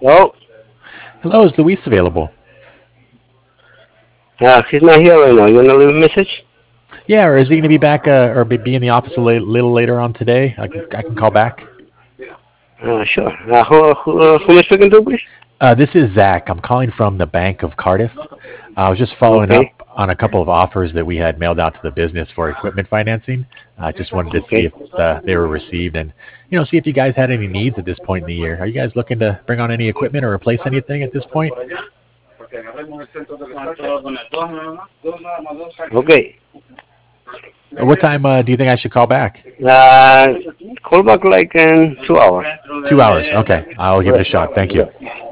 Oh, Hello, is Luis available? he's not here right now. You wanna leave a message? Yeah, or is he going to be back or be in the office little later on today? I can call back. Sure. Who am I speaking to, please? This is Zach. I'm calling from the Bank of Cardiff. I was just following Okay. up on a couple of offers that we had mailed out to the business for equipment financing. I just wanted to see Okay. if they were received and see if you guys had any needs at this point in the year. Are you guys looking to bring on any equipment or replace anything at this point? Okay. What time do you think I should call back? Uh, Call back like in 2 hours. 2 hours. Okay, I'll give it a Okay. shot. Thank you. Okay.